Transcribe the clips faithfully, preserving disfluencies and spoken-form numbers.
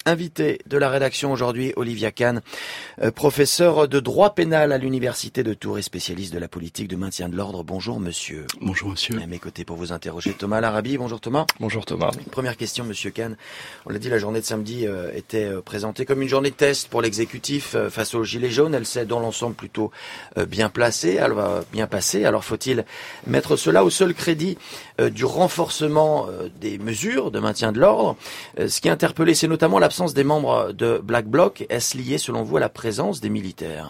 Invité de la rédaction aujourd'hui, Olivia Kahn, euh, professeur de droit pénal à l'université de Tours et spécialiste de la politique de maintien de l'ordre. Bonjour monsieur. Bonjour monsieur. À mes côtés pour vous interroger, Thomas Larabi. Bonjour Thomas. Bonjour Thomas. Première question monsieur Kahn. On l'a dit, la journée de samedi euh, était euh, présentée comme une journée de test pour l'exécutif euh, face aux gilets jaunes. Elle s'est dans l'ensemble plutôt euh, bien placée, elle va bien passer. Alors faut-il mettre cela au seul crédit euh, du renforcement euh, des mesures de maintien de l'ordre? euh, Ce qui a interpellé, c'est notamment l'absence des membres de Black Bloc. Est-ce lié, selon vous, à la présence des militaires?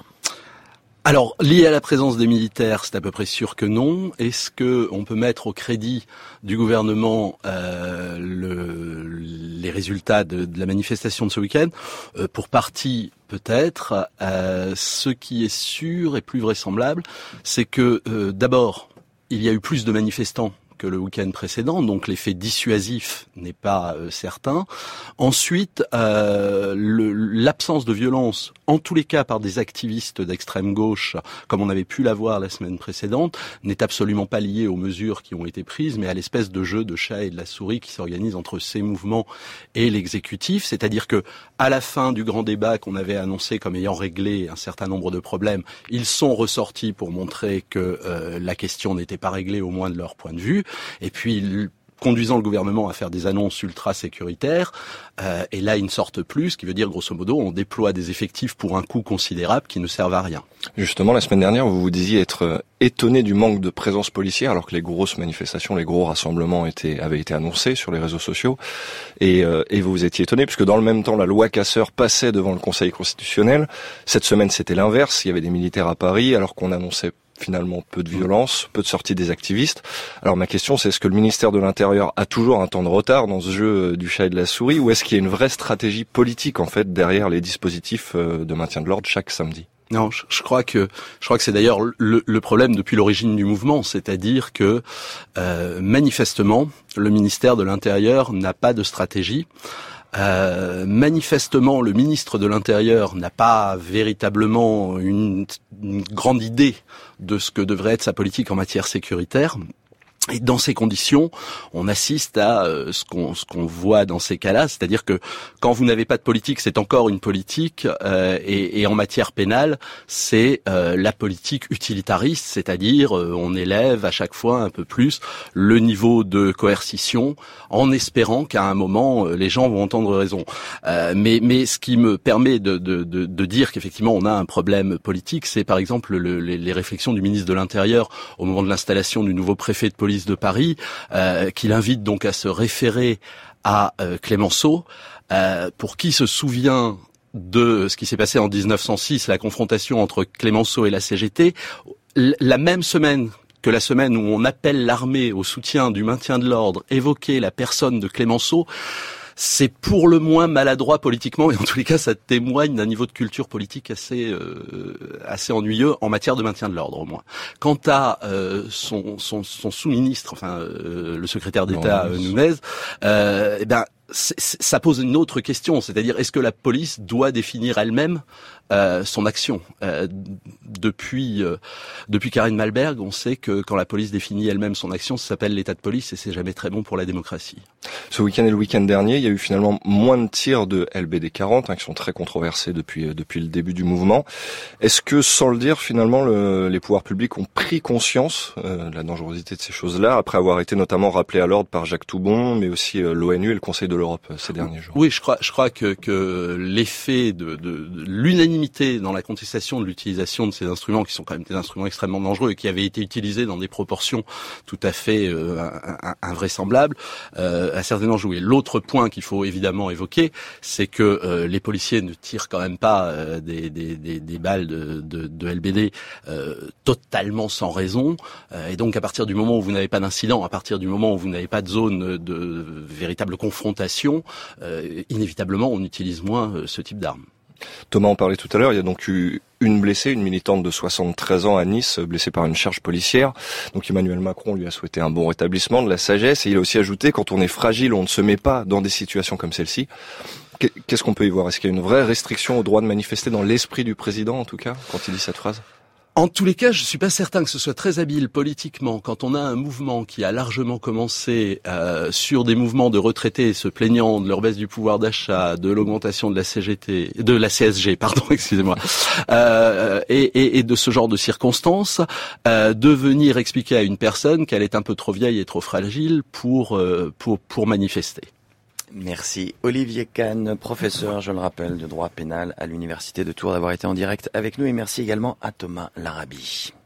Alors, lié à la présence des militaires, c'est à peu près sûr que non. Est-ce que on peut mettre au crédit du gouvernement euh, le, les résultats de, de la manifestation de ce week-end? euh, Pour partie, peut-être. Euh, ce qui est sûr et plus vraisemblable, c'est que euh, d'abord, il y a eu plus de manifestants que le week-end précédent, donc l'effet dissuasif n'est pas euh, certain. Ensuite, euh, le, l'absence de violence, en tous les cas par des activistes d'extrême gauche, comme on avait pu l'avoir la semaine précédente, n'est absolument pas liée aux mesures qui ont été prises, mais à l'espèce de jeu de chat et de la souris qui s'organise entre ces mouvements et l'exécutif. C'est-à-dire que, à la fin du grand débat qu'on avait annoncé comme ayant réglé un certain nombre de problèmes, ils sont ressortis pour montrer que euh, la question n'était pas réglée, au moins de leur point de vue. Et puis, conduisant le gouvernement à faire des annonces ultra sécuritaires, euh, et là ils ne sortent plus, ce qui veut dire grosso modo on déploie des effectifs pour un coût considérable qui ne servent à rien. Justement, la semaine dernière, vous vous disiez être étonné du manque de présence policière, alors que les grosses manifestations, les gros rassemblements étaient, avaient été annoncés sur les réseaux sociaux, et, euh, et vous vous étiez étonné, puisque dans le même temps, la loi Casseur passait devant le Conseil constitutionnel. Cette semaine, c'était l'inverse, il y avait des militaires à Paris, alors qu'on annonçait finalement peu de violence, peu de sorties des activistes. Alors ma question, c'est est-ce que le ministère de l'Intérieur a toujours un temps de retard dans ce jeu du chat et de la souris, ou est-ce qu'il y a une vraie stratégie politique en fait derrière les dispositifs de maintien de l'ordre chaque samedi? Non, je, je crois que je crois que c'est d'ailleurs le, le problème depuis l'origine du mouvement, c'est-à-dire que euh, manifestement le ministère de l'Intérieur n'a pas de stratégie. Euh, manifestement, le ministre de l'Intérieur n'a pas véritablement une, une grande idée de ce que devrait être sa politique en matière sécuritaire. Et dans ces conditions, on assiste à euh, ce qu'on ce qu'on voit dans ces cas-là, c'est-à-dire que quand vous n'avez pas de politique, c'est encore une politique, euh, et, et en matière pénale, c'est euh, la politique utilitariste, c'est-à-dire euh, on élève à chaque fois un peu plus le niveau de coercition, en espérant qu'à un moment euh, les gens vont entendre raison. Euh, mais mais ce qui me permet de de de, de dire qu'effectivement on a un problème politique, c'est par exemple le, les, les réflexions du ministre de l'Intérieur au moment de l'installation du nouveau préfet de police de Paris, euh, qui l'invite donc à se référer à euh, Clémenceau, euh, pour qui se souvient de ce qui s'est passé en dix-neuf cent six, la confrontation entre Clémenceau et la C G T, la même semaine que la semaine où on appelle l'armée au soutien du maintien de l'ordre, évoquer la personne de Clémenceau, c'est pour le moins maladroit politiquement, et en tous les cas, ça témoigne d'un niveau de culture politique assez euh, assez ennuyeux en matière de maintien de l'ordre, au moins. Quant à euh, son, son, son sous-ministre, enfin euh, le secrétaire d'État euh, Nunez, euh, eh ben c'est, c'est, ça pose une autre question, c'est-à-dire est-ce que la police doit définir elle-même euh, son action? euh, Depuis euh, depuis Karine Malberg, on sait que quand la police définit elle-même son action, ça s'appelle l'état de police, et c'est jamais très bon pour la démocratie. Ce week-end et le week-end dernier, il y a eu finalement moins de tirs de L B D quarante, hein, qui sont très controversés depuis depuis le début du mouvement. Est-ce que, sans le dire, finalement, le, les pouvoirs publics ont pris conscience euh, de la dangerosité de ces choses-là, après avoir été notamment rappelés à l'ordre par Jacques Toubon, mais aussi euh, l'ONU et le Conseil de l'Europe euh, ces derniers jours? Oui, je crois, je crois que, que l'effet de, de, de l'unanimité dans la contestation de l'utilisation de ces instruments, qui sont quand même des instruments extrêmement dangereux et qui avaient été utilisés dans des proportions tout à fait euh, invraisemblables, euh, a certainement joué. L'autre point qu'il faut évidemment évoquer, c'est que euh, les policiers ne tirent quand même pas euh, des, des, des, des balles de, de, de L B D euh, totalement sans raison, euh, et donc à partir du moment où vous n'avez pas d'incident, à partir du moment où vous n'avez pas de zone de véritable confrontation, euh, inévitablement on utilise moins euh, ce type d'armes. Thomas en parlait tout à l'heure, il y a donc eu une blessée, une militante de soixante-treize ans à Nice, blessée par une charge policière. Donc Emmanuel Macron lui a souhaité un bon rétablissement, de la sagesse, et il a aussi ajouté, quand on est fragile, on ne se met pas dans des situations comme celle-ci. Qu'est-ce qu'on peut y voir? Est-ce qu'il y a une vraie restriction au droit de manifester dans l'esprit du président, en tout cas, quand il dit cette phrase? En tous les cas, je suis pas certain que ce soit très habile politiquement quand on a un mouvement qui a largement commencé euh, sur des mouvements de retraités se plaignant de leur baisse du pouvoir d'achat, de l'augmentation de la C G T, de la C S G, pardon, excusez-moi, euh, et, et, et de ce genre de circonstances, euh, de venir expliquer à une personne qu'elle est un peu trop vieille et trop fragile pour euh, pour pour manifester. Merci. Olivier Kahn, professeur, je le rappelle, de droit pénal à l'Université de Tours, d'avoir été en direct avec nous, et merci également à Thomas Larabie.